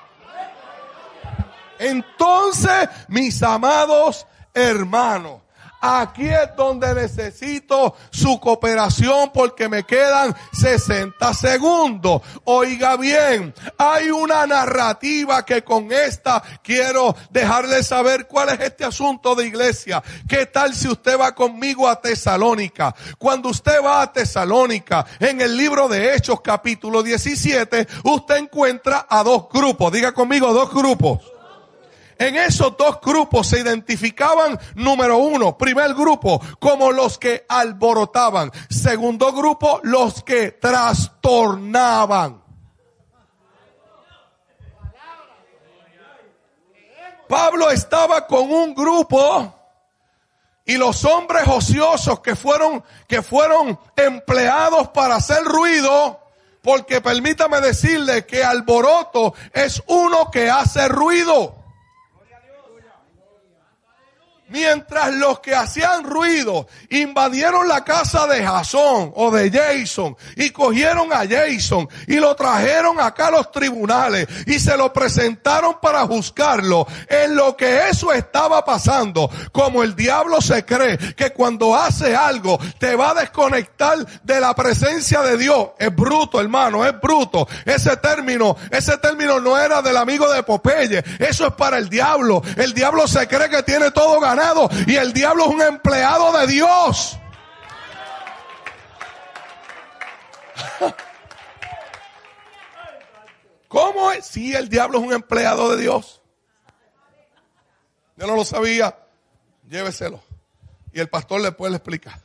Entonces, mis amados hermanos, aquí es donde necesito su cooperación porque me quedan 60 segundos. Oiga bien, hay una narrativa que con esta quiero dejarle saber cuál es este asunto de iglesia. ¿Qué tal si usted va conmigo a Tesalónica? Cuando usted va a Tesalónica, en el libro de Hechos capítulo 17, usted encuentra a dos grupos. Diga conmigo, dos grupos. En esos dos grupos se identificaban, número uno, primer grupo, como los que alborotaban. Segundo grupo, los que trastornaban. Pablo estaba con un grupo y los hombres ociosos que fueron empleados para hacer ruido, porque permítame decirle que alboroto es uno que hace ruido. Mientras los que hacían ruido invadieron la casa de Jasón o de Jason y cogieron a Jason y lo trajeron acá a los tribunales y se lo presentaron para juzgarlo, en lo que eso estaba pasando, como el diablo se cree que cuando hace algo te va a desconectar de la presencia de Dios. Es bruto, hermano, es bruto. Ese término no era del amigo de Popeye, eso es para el diablo. El diablo se cree que tiene todo ganado. Y el diablo es un empleado de Dios. ¿Cómo es? Sí, el diablo es un empleado de Dios. Yo no lo sabía. Lléveselo. Y el pastor le puede explicar.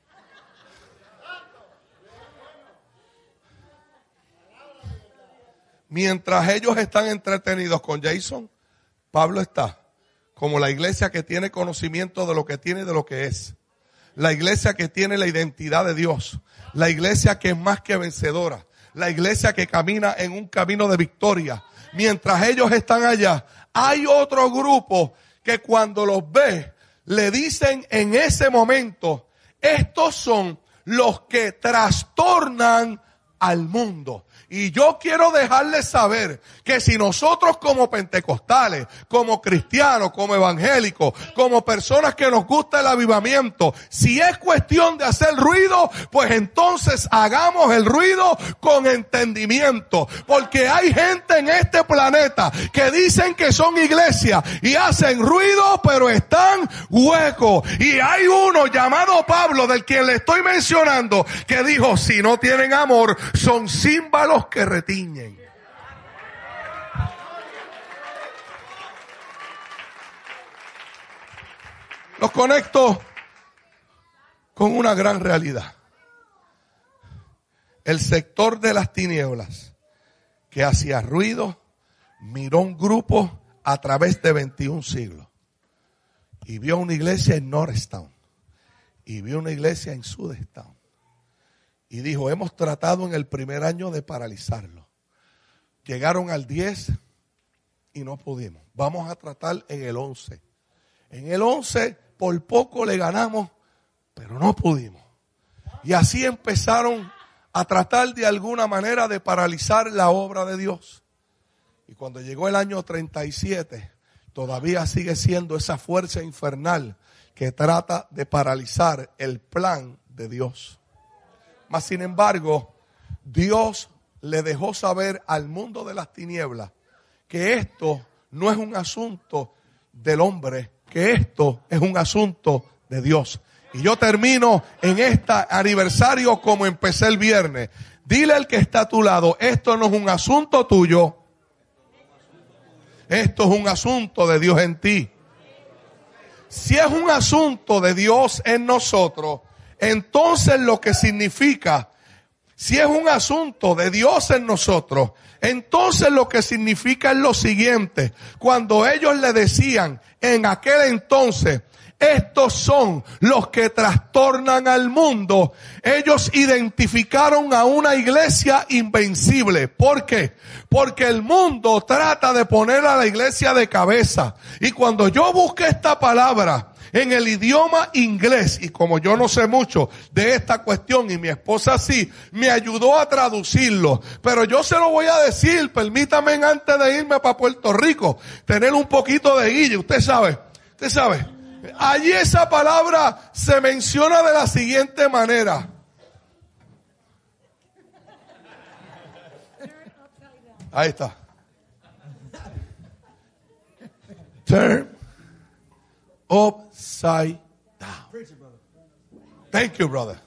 Mientras ellos están entretenidos con Jason, Pablo está como la iglesia que tiene conocimiento de lo que tiene y de lo que es. La iglesia que tiene la identidad de Dios. La iglesia que es más que vencedora. La iglesia que camina en un camino de victoria. Mientras ellos están allá, hay otro grupo que cuando los ve, le dicen en ese momento, estos son los que trastornan al mundo. Y yo quiero dejarles saber que si nosotros como pentecostales, como cristianos, como evangélicos, como personas que nos gusta el avivamiento, si es cuestión de hacer ruido, pues entonces hagamos el ruido con entendimiento. Porque hay gente en este planeta que dicen que son iglesias y hacen ruido, pero están huecos. Y hay uno llamado Pablo, del quien le estoy mencionando, que dijo, si no tienen amor, son címbalos que retiñen. Los conecto con una gran realidad. El sector de las tinieblas que hacía ruido miró un grupo a través de 21 siglos y vio una iglesia en Norristown y vio una iglesia en Sudstown. Y dijo, hemos tratado en el primer año de paralizarlo. Llegaron al 10 y no pudimos. Vamos a tratar en el 11. En el 11 por poco le ganamos, pero no pudimos. Y así empezaron a tratar de alguna manera de paralizar la obra de Dios. Y cuando llegó el año 37, todavía sigue siendo esa fuerza infernal que trata de paralizar el plan de Dios. Mas sin embargo, Dios le dejó saber al mundo de las tinieblas que esto no es un asunto del hombre, que esto es un asunto de Dios. Y yo termino en este aniversario como empecé el viernes. Dile al que está a tu lado, esto no es un asunto tuyo, esto es un asunto de Dios en ti. Si es un asunto de Dios en nosotros, entonces lo que significa, si es un asunto de Dios en nosotros, entonces lo que significa es lo siguiente. Cuando ellos le decían en aquel entonces, estos son los que trastornan al mundo, ellos identificaron a una iglesia invencible. ¿Por qué? Porque el mundo trata de poner a la iglesia de cabeza. Y cuando yo busqué esta palabra en el idioma inglés, y como yo no sé mucho de esta cuestión y mi esposa sí, me ayudó a traducirlo, pero yo se lo voy a decir, permítame antes de irme para Puerto Rico, tener un poquito de guille. Usted sabe, allí esa palabra se menciona de la siguiente manera. Ahí está. Turn upside down. Thank you, brother.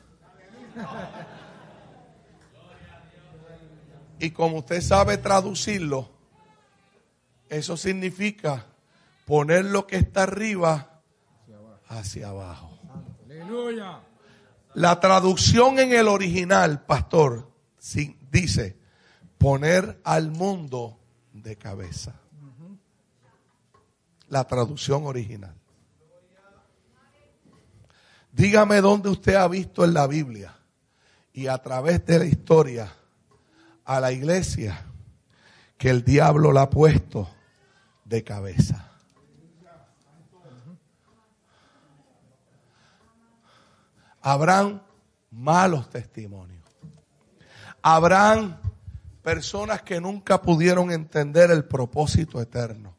Y como usted sabe traducirlo, eso significa poner lo que está arriba hacia abajo. Aleluya. La traducción en el original, pastor, dice poner al mundo de cabeza. La traducción original. Dígame dónde usted ha visto en la Biblia y a través de la historia a la iglesia que el diablo la ha puesto de cabeza. Habrán malos testimonios. Habrán personas que nunca pudieron entender el propósito eterno.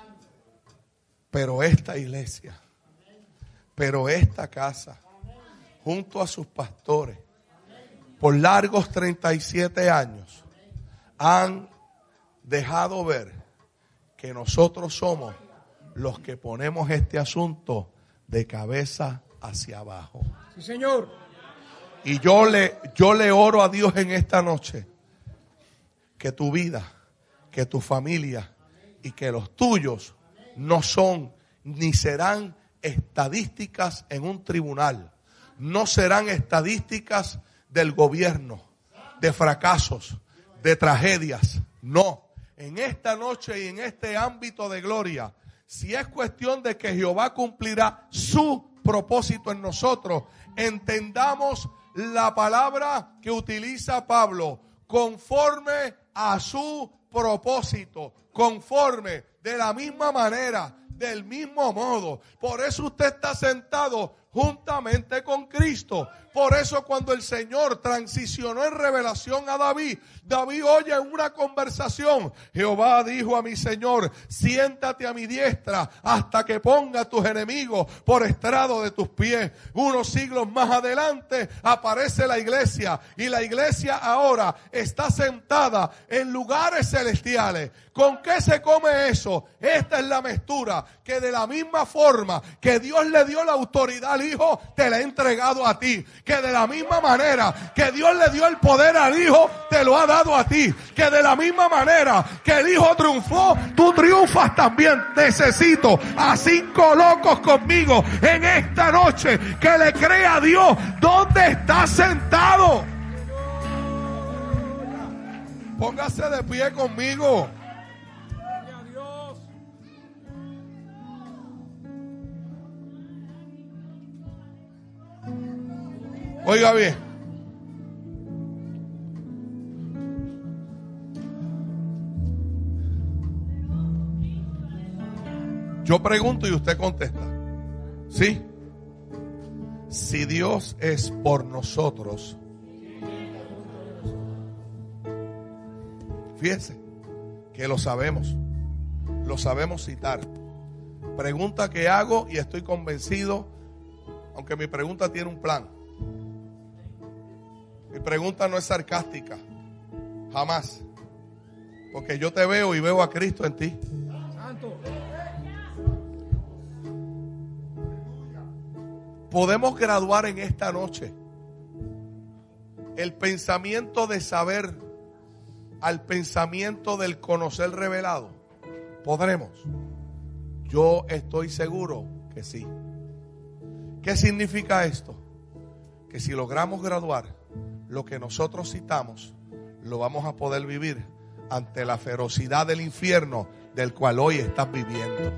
Pero esta iglesia, pero esta casa, junto a sus pastores, por largos 37 años, han dejado ver que nosotros somos los que ponemos este asunto de cabeza hacia abajo. Sí, Señor. Y yo le oro a Dios en esta noche que tu vida, que tu familia y que los tuyos no son ni serán estadísticas en un tribunal, no serán estadísticas del gobierno, de fracasos, de tragedias. No, en esta noche y en este ámbito de gloria, si es cuestión de que Jehová cumplirá su propósito en nosotros, entendamos la palabra que utiliza Pablo, conforme a su propósito, conforme, de la misma manera, del mismo modo. Por eso usted está sentado juntamente con Cristo. Por eso cuando el Señor transicionó en revelación a David, David oye en una conversación: Jehová dijo a mi Señor, siéntate a mi diestra hasta que ponga a tus enemigos por estrado de tus pies. Unos siglos más adelante aparece la iglesia, y la iglesia ahora está sentada en lugares celestiales. ¿Con qué se come eso? Esta es la mezcla, que de la misma forma que Dios le dio la autoridad al Hijo, te la ha entregado a ti. Que de la misma manera que Dios le dio el poder al Hijo, te lo ha dado a ti. Que de la misma manera que el Hijo triunfó, tú triunfas también. Necesito a 5 locos conmigo en esta noche que le crea a Dios dónde está sentado. Póngase de pie conmigo. Oiga bien. Yo pregunto y usted contesta. ¿Sí? Si Dios es por nosotros, fíjese que lo sabemos citar. Pregunta que hago y estoy convencido, aunque mi pregunta tiene un plan. Mi pregunta no es sarcástica, jamás, porque yo te veo y veo a Cristo en ti. Podemos graduar en esta noche el pensamiento de saber al pensamiento del conocer revelado. ¿Podremos? Yo estoy seguro que sí. ¿Qué significa esto? Que si logramos graduar lo que nosotros citamos, lo vamos a poder vivir ante la ferocidad del infierno del cual hoy estás viviendo.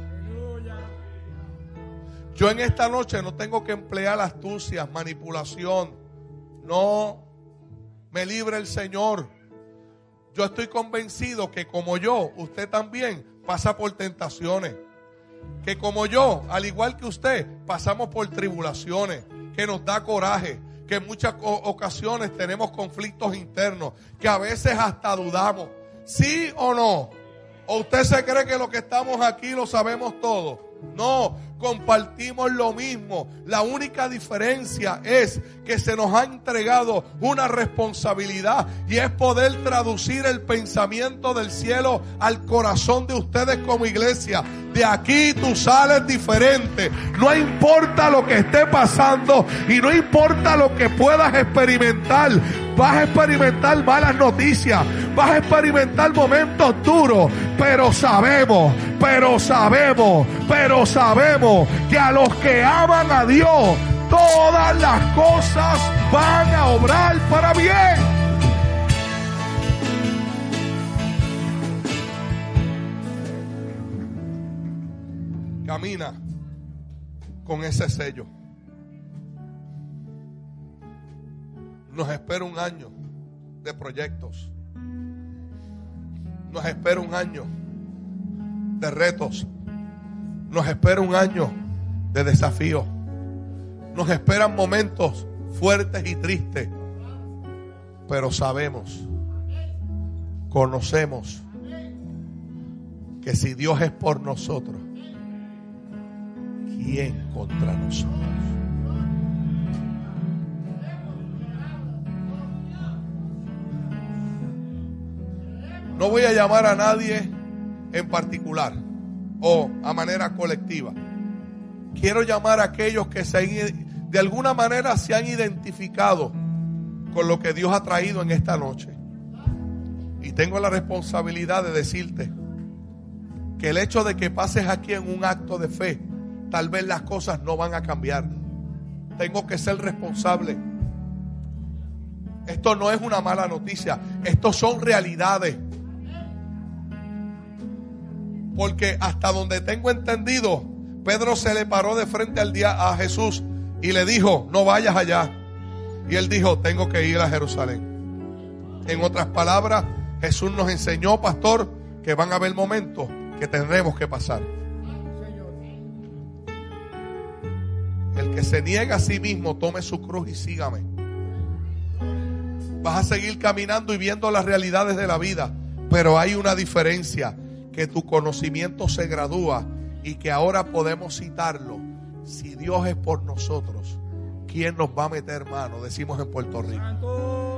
Yo en esta noche no tengo que emplear astucias, manipulación. No, me libre el Señor. Yo estoy convencido que como yo, usted también pasa por tentaciones. Que como yo, al igual que usted, pasamos por tribulaciones, que nos da coraje, que en muchas ocasiones tenemos conflictos internos, que a veces hasta dudamos. ¿Sí o no? ¿O usted se cree que lo que estamos aquí lo sabemos todo? No, compartimos lo mismo. La única diferencia es que se nos ha entregado una responsabilidad, y es poder traducir el pensamiento del cielo al corazón de ustedes como iglesia. De aquí tú sales diferente. No importa lo que esté pasando y no importa lo que puedas experimentar. Vas a experimentar malas noticias, vas a experimentar momentos duros, pero sabemos que a los que aman a Dios, todas las cosas van a obrar para bien. Camina con ese sello. Nos espera un año de proyectos. Nos espera un año de retos. Nos espera un año de desafíos. Nos esperan momentos fuertes y tristes. Pero sabemos, conocemos que si Dios es por nosotros, ¿quién contra nosotros? No voy a llamar a nadie en particular o a manera colectiva. Quiero llamar a aquellos que de alguna manera se han identificado con lo que Dios ha traído en esta noche. Y tengo la responsabilidad de decirte que el hecho de que pases aquí en un acto de fe, tal vez las cosas no van a cambiar. Tengo que ser responsable. Esto no es una mala noticia. Estos son realidades. Porque hasta donde tengo entendido, Pedro se le paró de frente a Jesús y le dijo: no vayas allá. Y él dijo: tengo que ir a Jerusalén. En otras palabras, Jesús nos enseñó, pastor, que van a haber momentos que tendremos que pasar. El El que se niega a sí mismo, tome su cruz y sígame. Vas a seguir caminando y viendo las realidades de la vida, pero hay una diferencia, que tu conocimiento se gradúa y que ahora podemos citarlo. Si Dios es por nosotros, ¿quién nos va a meter mano? Decimos en Puerto Rico.